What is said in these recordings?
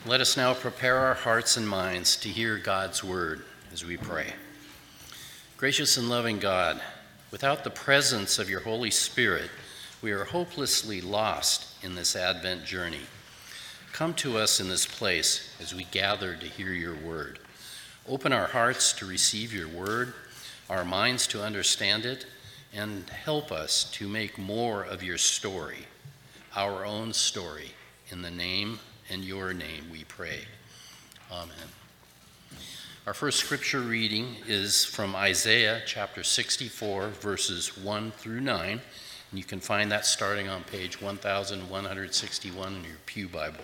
Let us now prepare our hearts and minds to hear God's word as we pray. Gracious and loving God, without the presence of your Holy Spirit, we are hopelessly lost in this Advent journey. Come to us in this place as we gather to hear your word. Open our hearts to receive your word, our minds to understand it, and help us to make more of your story, our own story, in the name and your name we pray. Amen. Our first scripture reading is from Isaiah chapter 64, verses 1 through 9. And you can find that starting on page 1161 in your Pew Bible.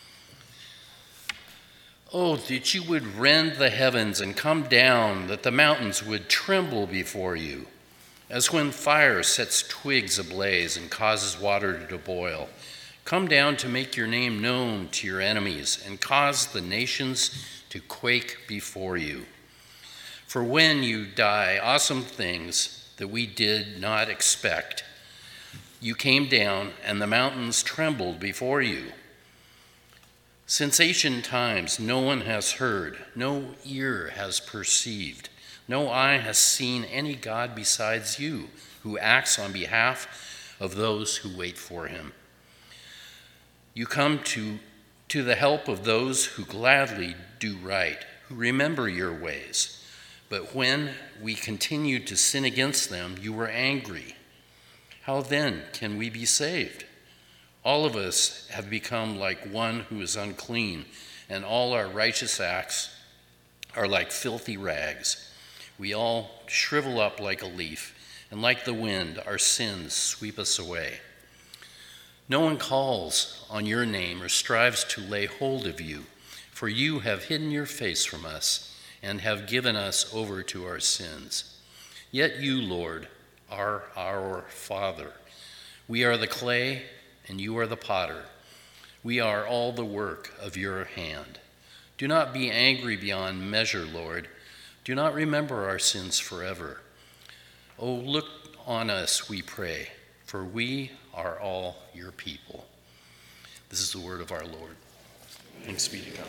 Oh, that you would rend the heavens and come down, that the mountains would tremble before you, as when fire sets twigs ablaze and causes water to boil. Come down to make your name known to your enemies and cause the nations to quake before you. For when you die, awesome things that we did not expect, you came down and the mountains trembled before you. Since ancient times, no one has heard, no ear has perceived, no eye has seen any God besides you who acts on behalf of those who wait for him. You come to the help of those who gladly do right, who remember your ways. But when we continued to sin against them, you were angry. How then can we be saved? All of us have become like one who is unclean, and all our righteous acts are like filthy rags. We all shrivel up like a leaf, and like the wind, our sins sweep us away. No one calls on your name or strives to lay hold of you, for you have hidden your face from us and have given us over to our sins. Yet you, Lord, are our Father. We are the clay and you are the potter. We are all the work of your hand. Do not be angry beyond measure, Lord. Do not remember our sins forever. Oh, look on us, we pray, for we are all your people. This is the word of our Lord. Thanks be to God.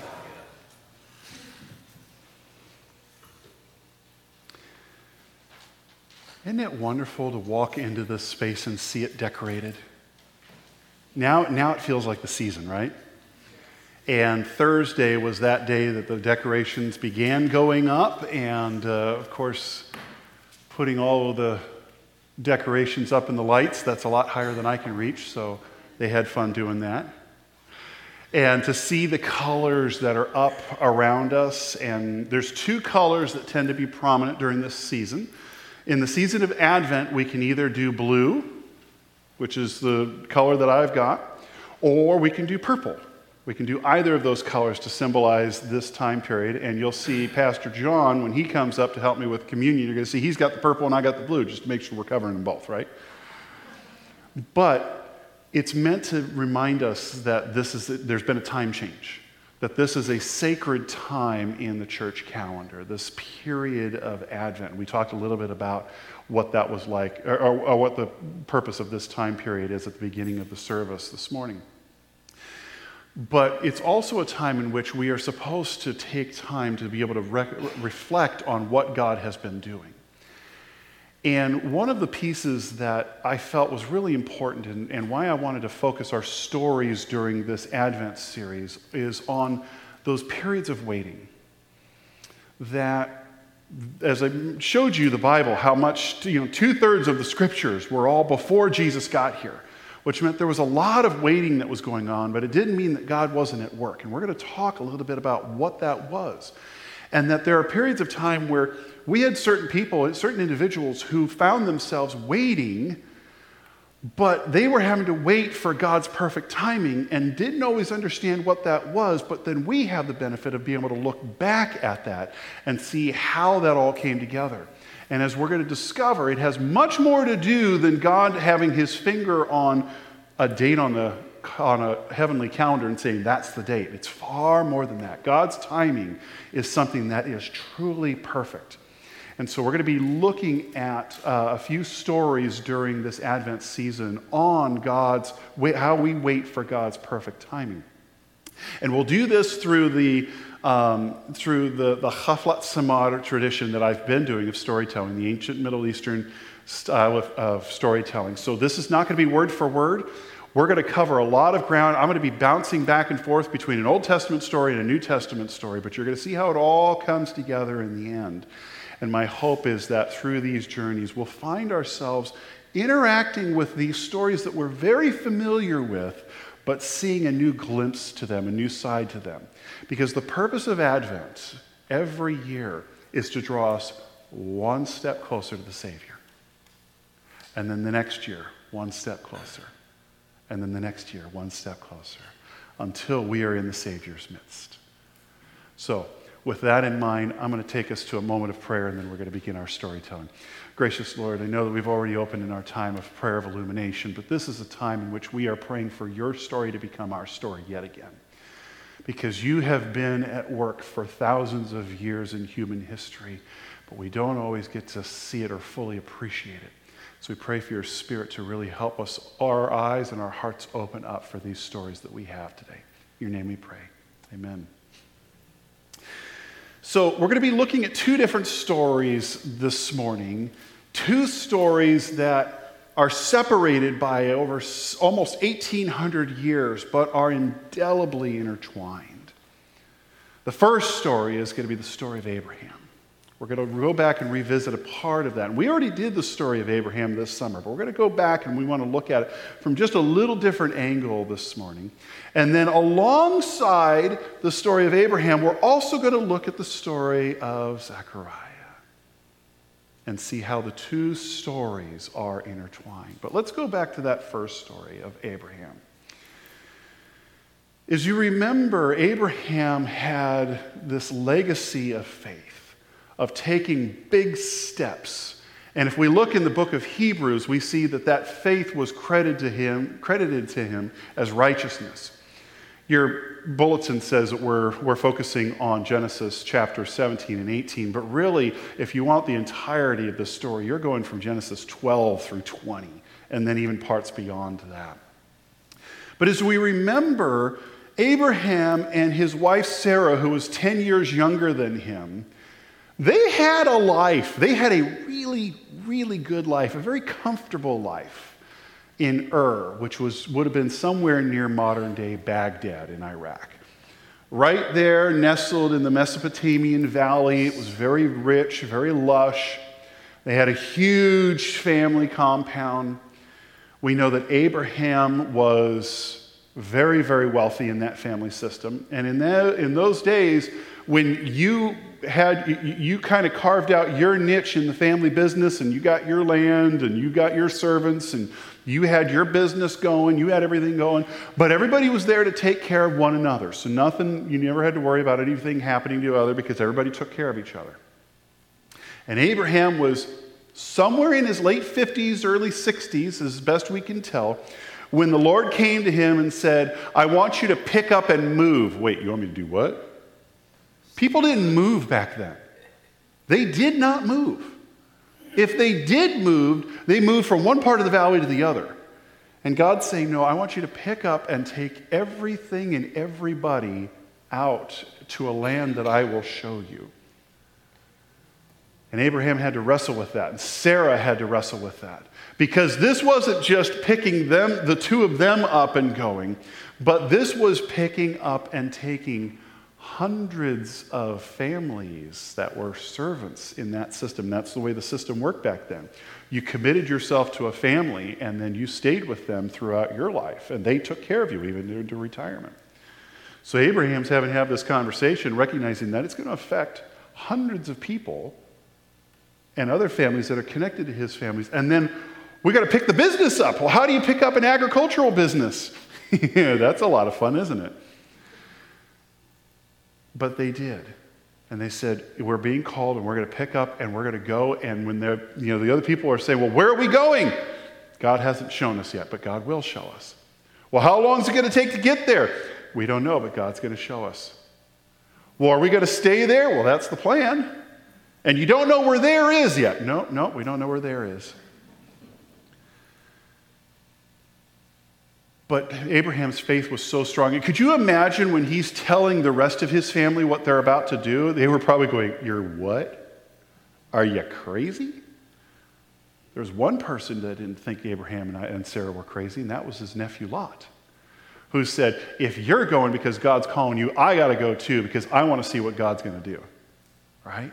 Isn't it wonderful to walk into this space and see it decorated? Now it feels like the season, right? And Thursday was that day that the decorations began going up, and of course, putting all of the decorations up in the lights, that's a lot higher than I can reach, so they had fun doing that. And to see the colors that are up around us, and there's two colors that tend to be prominent during this season. In the season of Advent, we can either do blue, which is the color that I've got, or we can do purple. We can do either of those colors to symbolize this time period, and you'll see Pastor John, when he comes up to help me with communion, you're going to see he's got the purple and I got the blue, just to make sure we're covering them both, right? But it's meant to remind us that there's been a time change, that this is a sacred time in the church calendar, this period of Advent. We talked a little bit about what that was like, or what the purpose of this time period is at the beginning of the service this morning. But it's also a time in which we are supposed to take time to be able to reflect on what God has been doing. And one of the pieces that I felt was really important and why I wanted to focus our stories during this Advent series is on those periods of waiting. That, as I showed you the Bible, how much, 2/3 of the scriptures were all before Jesus got here, which meant there was a lot of waiting that was going on, but it didn't mean that God wasn't at work. And we're going to talk a little bit about what that was. And that there are periods of time where we had certain people, certain individuals who found themselves waiting, but they were having to wait for God's perfect timing and didn't always understand what that was. But then we have the benefit of being able to look back at that and see how that all came together. And as we're going to discover, it has much more to do than God having his finger on a date on a heavenly calendar and saying that's the date. It's far more than that. God's timing is something that is truly perfect. And so we're going to be looking at a few stories during this Advent season on how we wait for God's perfect timing. And we'll do this through the Chaflat Samad tradition that I've been doing of storytelling, the ancient Middle Eastern style of storytelling. So this is not going to be word for word. We're going to cover a lot of ground. I'm going to be bouncing back and forth between an Old Testament story and a New Testament story, but you're going to see how it all comes together in the end. And my hope is that through these journeys, we'll find ourselves interacting with these stories that we're very familiar with, but seeing a new glimpse to them, a new side to them. Because the purpose of Advent every year is to draw us one step closer to the Savior. And then the next year, one step closer. And then the next year, one step closer, until we are in the Savior's midst. So, with that in mind, I'm going to take us to a moment of prayer, and then we're going to begin our storytelling. Gracious Lord, I know that we've already opened in our time of prayer of illumination, but this is a time in which we are praying for your story to become our story yet again. Because you have been at work for thousands of years in human history, but we don't always get to see it or fully appreciate it. So we pray for your Spirit to really help us, our eyes and our hearts open up for these stories that we have today. In your name we pray. Amen. So we're going to be looking at two different stories this morning. Two stories that are separated by over almost 1,800 years, but are indelibly intertwined. The first story is going to be the story of Abraham. We're going to go back and revisit a part of that. We already did the story of Abraham this summer, but we're going to go back and we want to look at it from just a little different angle this morning. And then alongside the story of Abraham, we're also going to look at the story of Zechariah and see how the two stories are intertwined. But let's go back to that first story of Abraham. As you remember, Abraham had this legacy of faith, of taking big steps. And if we look in the book of Hebrews, we see that that faith was credited to him as righteousness. Your bulletin says that we're focusing on Genesis chapter 17 and 18, but really, if you want the entirety of the story, you're going from Genesis 12 through 20, and then even parts beyond that. But as we remember, Abraham and his wife Sarah, who was 10 years younger than him, they had a life. They had a really, really good life, a very comfortable life in which would have been somewhere near modern-day Baghdad in Iraq. Right there, nestled in the Mesopotamian valley, it was very rich, very lush. They had a huge family compound. We know that Abraham was very, very wealthy in that family system. And in those days, when you kind of carved out your niche in the family business, and you got your land, and you got your servants, and you had your business going, you had everything going, but everybody was there to take care of one another. So you never had to worry about anything happening to the other because everybody took care of each other. And Abraham was somewhere in his late 50s, early 60s, as best we can tell, when the Lord came to him and said, I want you to pick up and move. Wait, you want me to do what? People didn't move back then. They did not move. If they did move, they moved from one part of the valley to the other. And God's saying, no, I want you to pick up and take everything and everybody out to a land that I will show you. And Abraham had to wrestle with that, and Sarah had to wrestle with that. Because this wasn't just picking them, the two of them up and going, but this was picking up and taking hundreds of families that were servants in that system. That's the way the system worked back then. You committed yourself to a family, and then you stayed with them throughout your life, and they took care of you even into retirement. So Abraham's having to have this conversation, recognizing that it's going to affect hundreds of people and other families that are connected to his families. And then we got to pick the business up. Well, how do you pick up an agricultural business? Yeah, that's a lot of fun, isn't it? But they did. And they said, we're being called, and we're going to pick up, and we're going to go. And when the other people are saying, well, where are we going? God hasn't shown us yet, but God will show us. Well, how long is it going to take to get there? We don't know, but God's going to show us. Well, are we going to stay there? Well, that's the plan. And you don't know where there is yet. No, we don't know where there is. But Abraham's faith was so strong. And could you imagine when he's telling the rest of his family what they're about to do? They were probably going, "You're what? Are you crazy?" There was one person that didn't think Abraham and Sarah were crazy, and that was his nephew Lot, who said, "If you're going because God's calling you, I got to go too because I want to see what God's going to do." Right?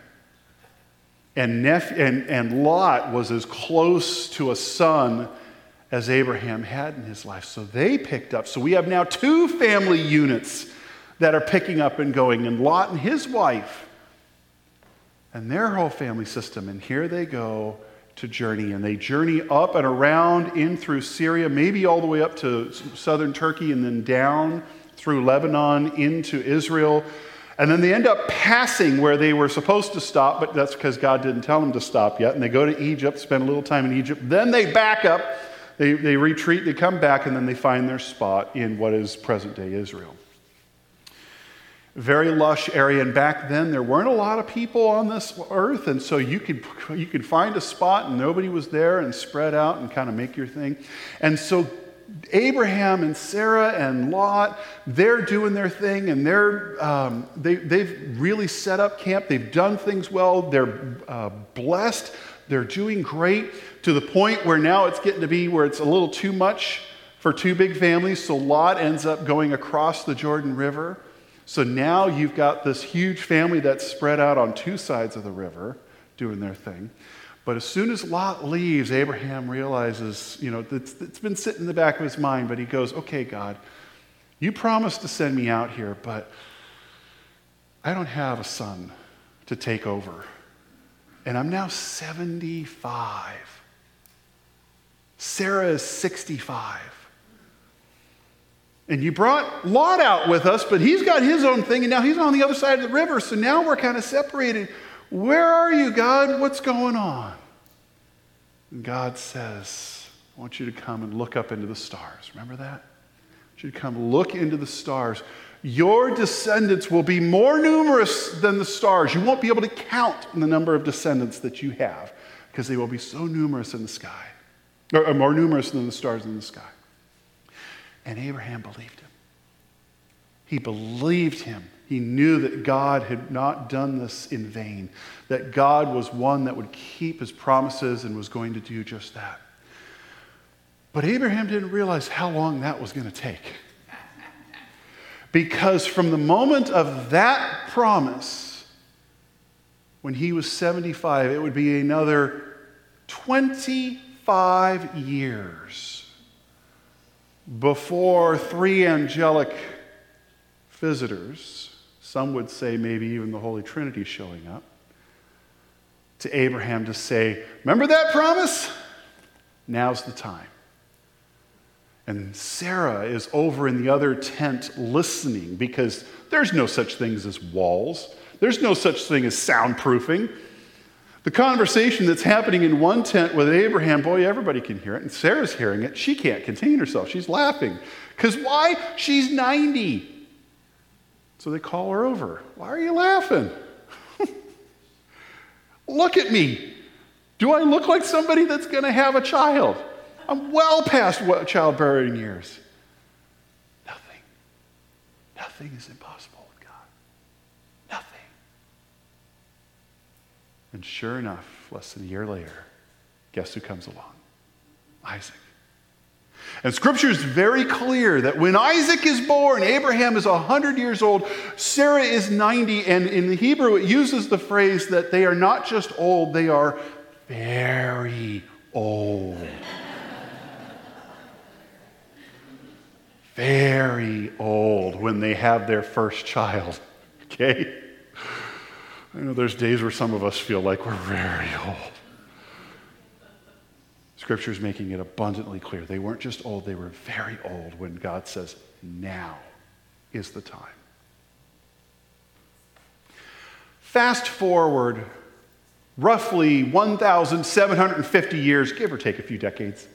And Lot was as close to a son as Abraham had in his life. So they picked up. So we have now two family units that are picking up and going, and Lot and his wife and their whole family system. And here they go to journey. And they journey up and around in through Syria, maybe all the way up to southern Turkey, and then down through Lebanon into Israel. And then they end up passing where they were supposed to stop, but that's because God didn't tell them to stop yet. And they go to Egypt, spend a little time in Egypt. Then they back up. They retreat, they come back, and then they find their spot in what is present-day Israel. Very lush area, and back then there weren't a lot of people on this earth, and so you could find a spot and nobody was there and spread out and kind of make your thing. And so Abraham and Sarah and Lot, they're doing their thing, and they've really set up camp. They've done things well. They're blessed. They're doing great to the point where now it's getting to be where it's a little too much for two big families. So Lot ends up going across the Jordan River. So now you've got this huge family that's spread out on two sides of the river doing their thing. But as soon as Lot leaves, Abraham realizes, it's been sitting in the back of his mind, but he goes, "Okay, God, you promised to send me out here, but I don't have a son to take over. And I'm now 75. Sarah is 65. And you brought Lot out with us, but he's got his own thing, and now he's on the other side of the river, so now we're kind of separated. Where are you, God? What's going on?" And God says, "I want you to come and look up into the stars." Remember that? I want you to come look into the stars. Your descendants will be more numerous than the stars. You won't be able to count the number of descendants that you have because they will be so numerous in the sky, or more numerous than the stars in the sky. And Abraham believed him. He believed him. He knew that God had not done this in vain, that God was one that would keep his promises and was going to do just that. But Abraham didn't realize how long that was going to take. Because from the moment of that promise, when he was 75, it would be another 25 years before three angelic visitors, some would say maybe even the Holy Trinity showing up, to Abraham to say, "Remember that promise? Now's the time." And Sarah is over in the other tent listening because there's no such things as walls. There's no such thing as soundproofing. The conversation that's happening in one tent with Abraham, boy, everybody can hear it. And Sarah's hearing it. She can't contain herself. She's laughing. Because why? She's 90. So they call her over. "Why are you laughing? Look at me. Do I look like somebody that's going to have a child? I'm well past childbearing years." Nothing is impossible with God. Nothing. And sure enough, less than a year later, guess who comes along? Isaac. And Scripture is very clear that when Isaac is born, Abraham is 100 years old, Sarah is 90, and in the Hebrew it uses the phrase that they are not just old, they are very old. Very old when they have their first child, okay? I know there's days where some of us feel like we're very old. Scripture is making it abundantly clear. They weren't just old, they were very old when God says, now is the time. Fast forward roughly 1,750 years, give or take a few decades.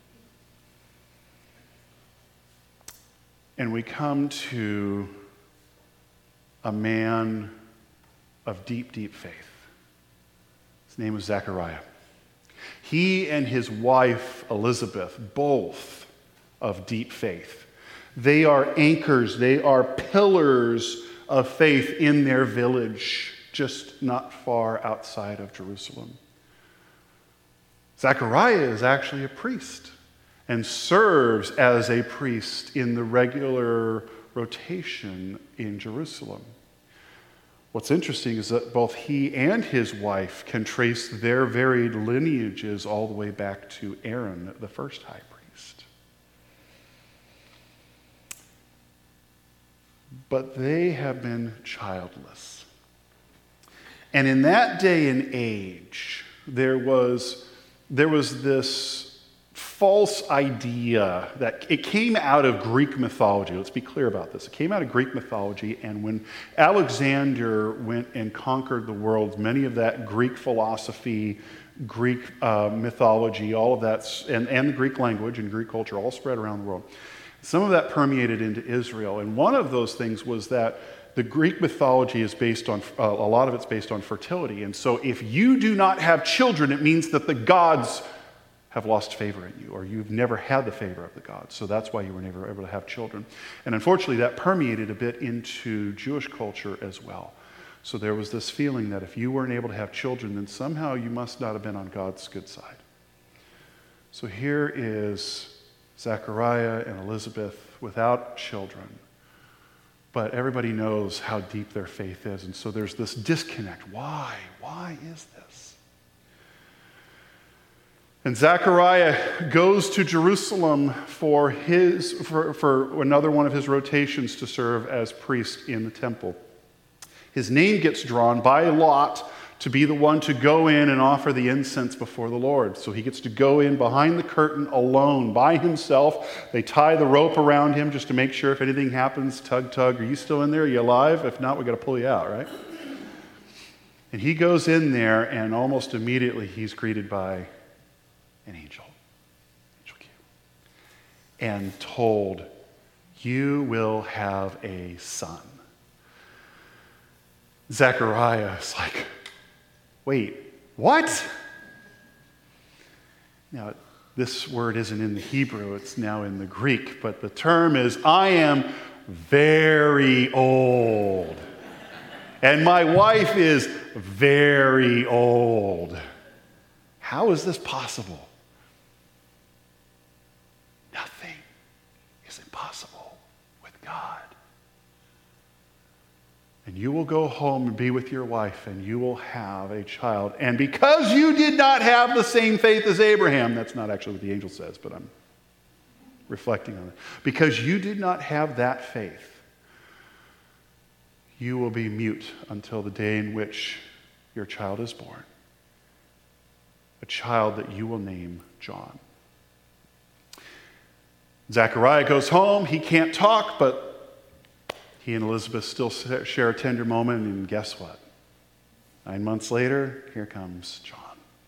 And we come to a man of deep, deep faith. His name was Zechariah. He and his wife, Elizabeth, both of deep faith. They are anchors, they are pillars of faith in their village, just not far outside of Jerusalem. Zechariah is actually a priest and serves as a priest in the regular rotation in Jerusalem. What's interesting is that both he and his wife can trace their varied lineages all the way back to Aaron, the first high priest. But they have been childless. And in that day and age, there was this false idea that it came out of Greek mythology. Let's be clear about this. It came out of Greek mythology, and when Alexander went and conquered the world, many of that Greek philosophy, Greek mythology, all of that, and the Greek language and Greek culture all spread around the world. Some of that permeated into Israel, and one of those things was that the Greek mythology is based on, a lot of it's based on fertility. And so if you do not have children, it means that the gods have lost favor in you, or you've never had the favor of the gods. So that's why you were never able to have children. And unfortunately, that permeated a bit into Jewish culture as well. So there was this feeling that if you weren't able to have children, then somehow you must not have been on God's good side. So here is Zechariah and Elizabeth without children. But everybody knows how deep their faith is. And so there's this disconnect. Why? Why is this? And Zechariah goes to Jerusalem for another one of his rotations to serve as priest in the temple. His name gets drawn by lot to be the one to go in and offer the incense before the Lord. So he gets to go in behind the curtain alone, by himself. They tie the rope around him just to make sure if anything happens, tug, are you still in there? Are you alive? If not, we got to pull you out, right? And he goes in there, and almost immediately he's greeted by an angel Q, and told, you will have a son. Zechariah is like, wait, what? Now, this word isn't in the Hebrew, it's now in the Greek, but the term is, I am very old. And my wife is very old. How is this possible? Nothing is impossible with God. And you will go home and be with your wife, and you will have a child. And because you did not have the same faith as Abraham, that's not actually what the angel says, but I'm reflecting on it. Because you did not have that faith, you will be mute until the day in which your child is born. A child that you will name John. Zechariah goes home. He can't talk, but he and Elizabeth still share a tender moment, and guess what? 9 months later, here comes John.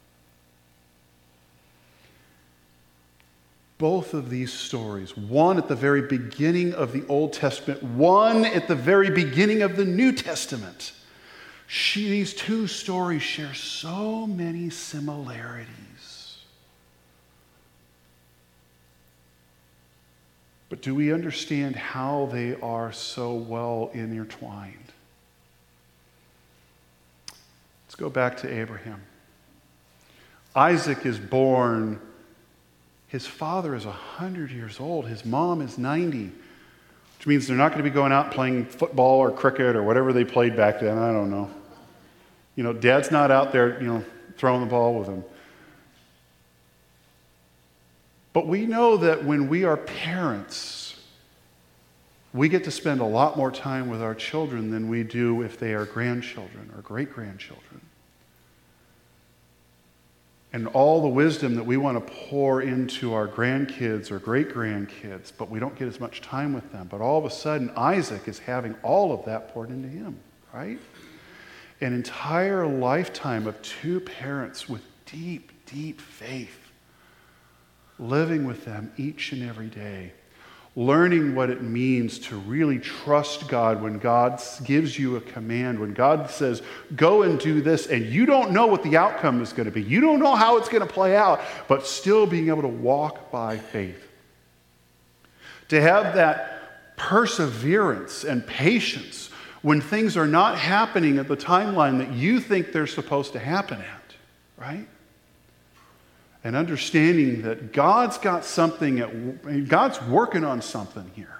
Both of these stories, one at the very beginning of the Old Testament, one at the very beginning of the New Testament, these two stories share so many similarities. But do we understand how they are so well intertwined? Let's go back to Abraham. Isaac is born. His father is 100 years old. His mom is 90, which means they're not going to be going out playing football or cricket or whatever they played back then. I don't know. Dad's not out there, throwing the ball with him. But we know that when we are parents, we get to spend a lot more time with our children than we do if they are grandchildren or great-grandchildren. And all the wisdom that we want to pour into our grandkids or great-grandkids, but we don't get as much time with them. But all of a sudden, Isaac is having all of that poured into him, right? An entire lifetime of two parents with deep, deep faith, living with them each and every day, learning what it means to really trust God when God gives you a command, when God says, go and do this, and you don't know what the outcome is going to be. You don't know how it's going to play out, but still being able to walk by faith. to have that perseverance and patience when things are not happening at the timeline that you think they're supposed to happen at, right? And understanding that God's got something, God's working on something here.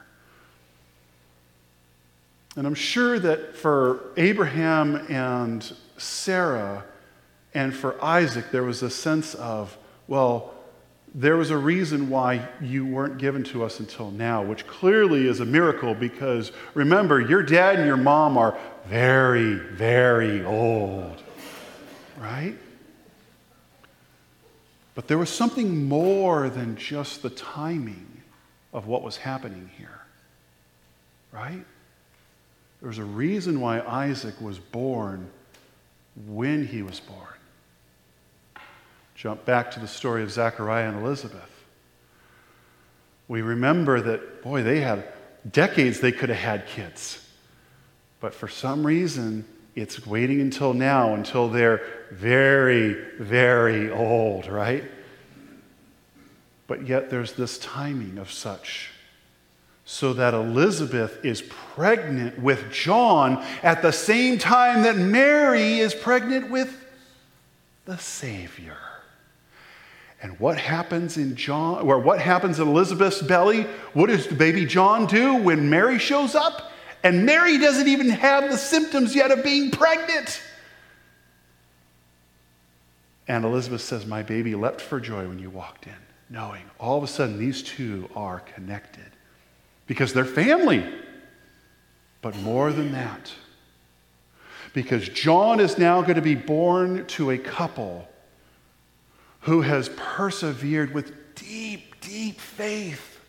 And I'm sure that for Abraham and Sarah and for Isaac, there was a sense of, well, there was a reason why you weren't given to us until now, which clearly is a miracle because remember, your dad and your mom are very, very old, right? But there was something more than just the timing of what was happening here, right? There was a reason why Isaac was born when he was born. Jump back to the story of Zechariah and Elizabeth. We remember that, boy, they had decades they could have had kids. But for some reason, it's waiting until now, until they're very, very old, right? But yet there's this timing of such. So that Elizabeth is pregnant with John at the same time that Mary is pregnant with the Savior. And what happens in Elizabeth's belly? What does the baby John do when Mary shows up? And Mary doesn't even have the symptoms yet of being pregnant. And Elizabeth says, my baby leapt for joy when you walked in, knowing all of a sudden these two are connected. Because they're family. But more than that, because John is now going to be born to a couple who has persevered with deep, deep faith.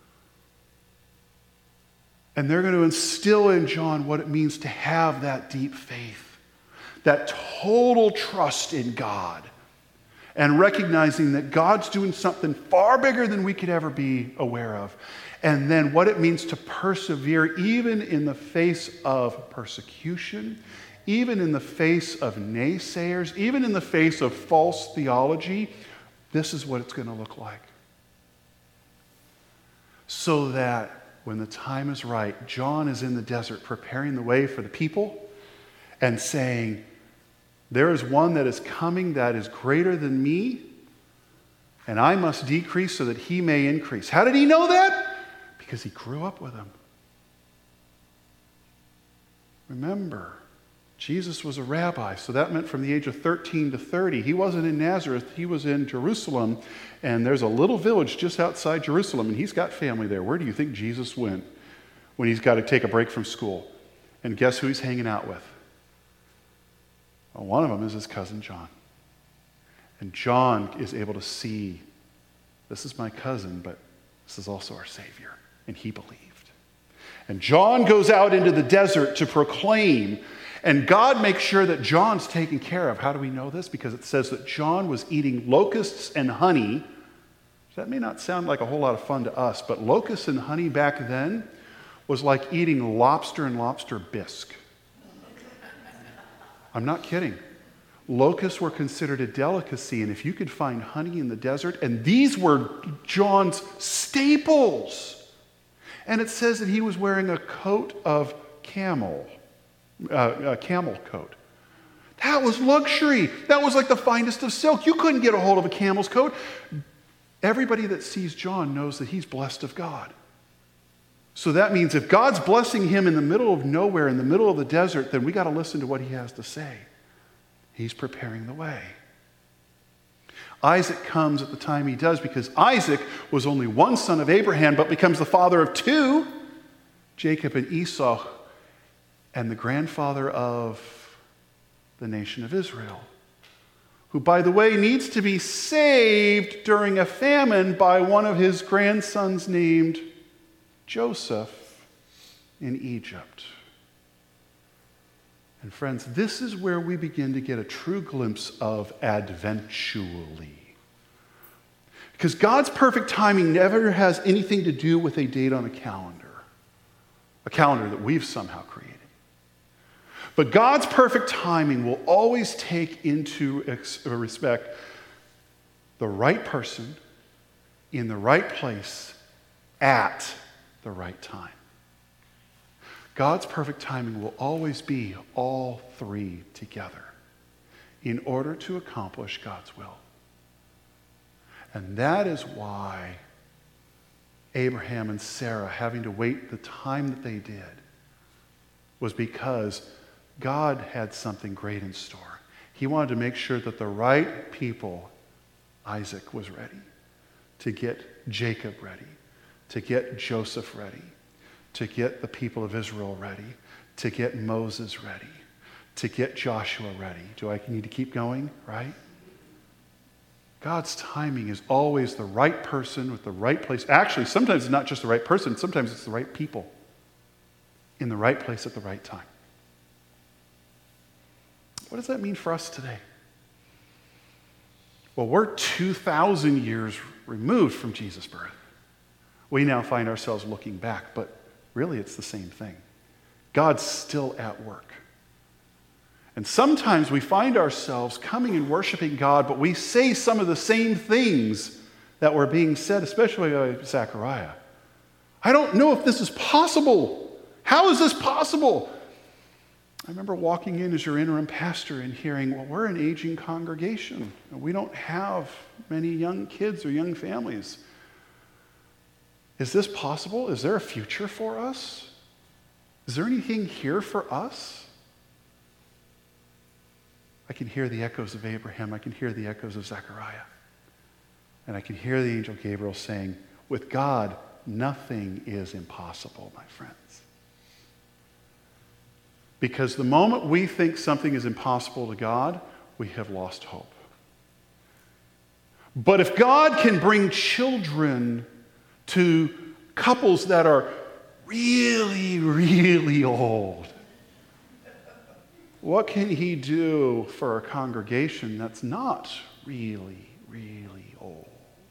And they're going to instill in John what it means to have that deep faith, that total trust in God, and recognizing that God's doing something far bigger than we could ever be aware of. And then what it means to persevere even in the face of persecution, even in the face of naysayers, even in the face of false theology. This is what it's going to look like. So that when the time is right, John is in the desert preparing the way for the people and saying, there is one that is coming that is greater than me, and I must decrease so that he may increase. How did he know that? Because he grew up with him. Remember, Jesus was a rabbi, so that meant from the age of 13 to 30. He wasn't in Nazareth, he was in Jerusalem, and there's a little village just outside Jerusalem, and he's got family there. Where do you think Jesus went when he's got to take a break from school? And guess who he's hanging out with? Well, one of them is his cousin John. And John is able to see, this is my cousin, but this is also our Savior. And he believed. And John goes out into the desert to proclaim, and God makes sure that John's taken care of. How do we know this? Because it says that John was eating locusts and honey. That may not sound like a whole lot of fun to us, but locusts and honey back then was like eating lobster and lobster bisque. I'm not kidding. Locusts were considered a delicacy, and if you could find honey in the desert, and these were John's staples. And it says that he was wearing a coat of camel coat. That was luxury. That was like the finest of silk. You couldn't get a hold of a camel's coat. Everybody that sees John knows that he's blessed of God. So that means if God's blessing him in the middle of nowhere, in the middle of the desert, then we got to listen to what he has to say. He's preparing the way. Isaac comes at the time he does because Isaac was only one son of Abraham, but becomes the father of two, Jacob and Esau, and the grandfather of the nation of Israel, who, by the way, needs to be saved during a famine by one of his grandsons named Joseph in Egypt. And friends, this is where we begin to get a true glimpse of adventually. Because God's perfect timing never has anything to do with a date on a calendar that we've somehow created. But God's perfect timing will always take into respect the right person in the right place at the right time. God's perfect timing will always be all three together in order to accomplish God's will. And that is why Abraham and Sarah having to wait the time that they did was because God had something great in store. He wanted to make sure that the right people, Isaac was ready, to get Jacob ready, to get Joseph ready, to get the people of Israel ready, to get Moses ready, to get Joshua ready. Do I need to keep going, right? God's timing is always the right person with the right place. Actually, sometimes it's not just the right person, sometimes it's the right people in the right place at the right time. What does that mean for us today? Well, we're 2,000 years removed from Jesus' birth. We now find ourselves looking back, but really it's the same thing. God's still at work. And sometimes we find ourselves coming and worshiping God, but we say some of the same things that were being said, especially by Zechariah. I don't know if this is possible. How is this possible? I remember walking in as your interim pastor and hearing, well, we're an aging congregation. We don't have many young kids or young families. Is this possible? Is there a future for us? Is there anything here for us? I can hear the echoes of Abraham. I can hear the echoes of Zechariah. And I can hear the angel Gabriel saying, with God, nothing is impossible, my friends. Because the moment we think something is impossible to God, we have lost hope. But if God can bring children to couples that are really, really old, what can he do for a congregation that's not really, really old?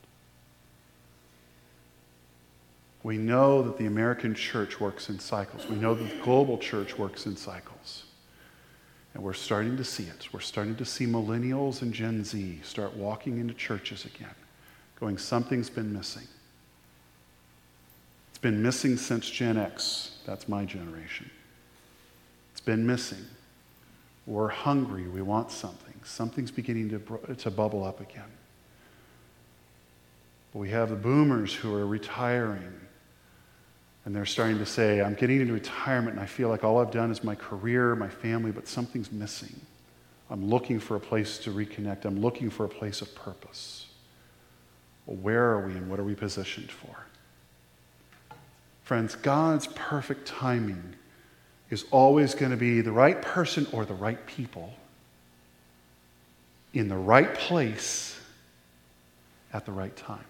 We know that the American church works in cycles. We know that the global church works in cycles. And we're starting to see it. We're starting to see millennials and Gen Z start walking into churches again, going, something's been missing. It's been missing since Gen X. That's my generation. It's been missing. We're hungry. We want something. Something's beginning to bubble up again. But we have the boomers who are retiring. And they're starting to say, I'm getting into retirement and I feel like all I've done is my career, my family, but something's missing. I'm looking for a place to reconnect. I'm looking for a place of purpose. Well, where are we and what are we positioned for? Friends, God's perfect timing is always going to be the right person or the right people in the right place at the right time.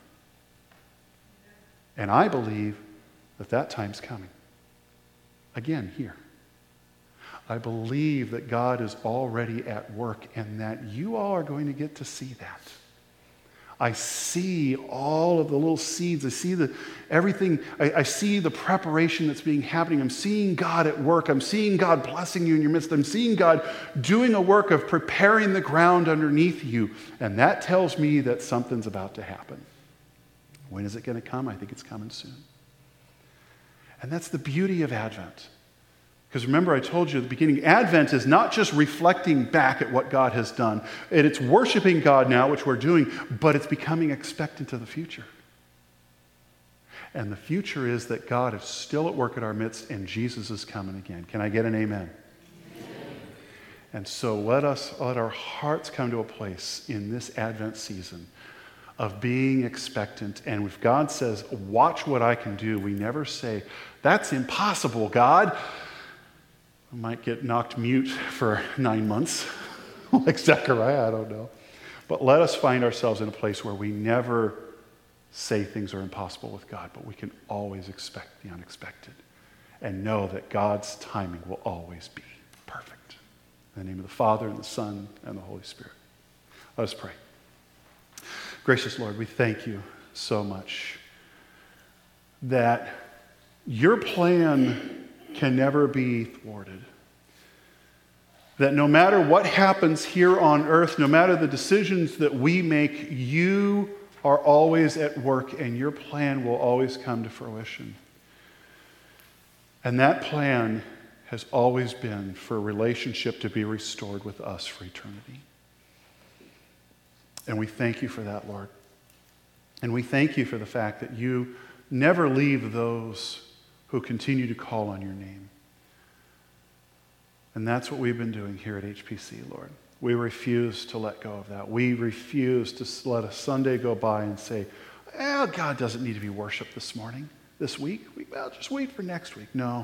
And I believe that time's coming. Again, here. I believe that God is already at work and that you all are going to get to see that. I see all of the little seeds. I see everything. I see the preparation that's happening. I'm seeing God at work. I'm seeing God blessing you in your midst. I'm seeing God doing a work of preparing the ground underneath you. And that tells me that something's about to happen. When is it going to come? I think it's coming soon. And that's the beauty of Advent. Because remember, I told you at the beginning, Advent is not just reflecting back at what God has done. It's worshiping God now, which we're doing, but it's becoming expectant of the future. And the future is that God is still at work in our midst and Jesus is coming again. Can I get an amen? Amen. And so let our hearts come to a place in this Advent season of being expectant. And if God says, watch what I can do, we never say, that's impossible, God. We might get knocked mute for 9 months, like Zechariah, I don't know. But let us find ourselves in a place where we never say things are impossible with God, but we can always expect the unexpected and know that God's timing will always be perfect. In the name of the Father, and the Son, and the Holy Spirit. Let us pray. Gracious Lord, we thank you so much that your plan can never be thwarted. That no matter what happens here on earth, no matter the decisions that we make, you are always at work and your plan will always come to fruition. And that plan has always been for a relationship to be restored with us for eternity. And we thank you for that, Lord. And we thank you for the fact that you never leave those who continue to call on your name. And that's what we've been doing here at HPC, Lord. We refuse to let go of that. We refuse to let a Sunday go by and say, well, God doesn't need to be worshiped this week. Well, just wait for next week. No.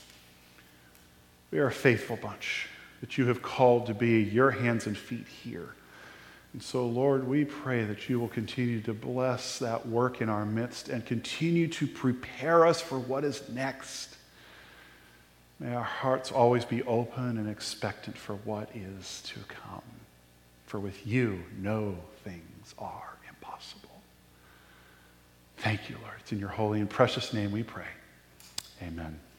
We are a faithful bunch that you have called to be your hands and feet here. And so, Lord, we pray that you will continue to bless that work in our midst and continue to prepare us for what is next. May our hearts always be open and expectant for what is to come. For with you, no things are impossible. Thank you, Lord. It's in your holy and precious name we pray. Amen.